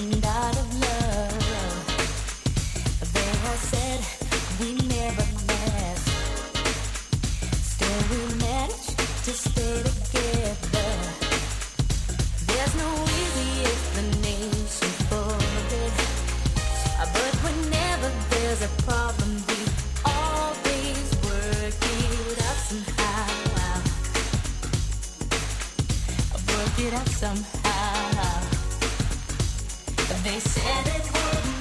and out of love. They have said we never last. Still we managed to stay together. There's no easy explanation for it, but whenever there's a problem, we always work it out somehow. Work it out somehow. They said it wouldn't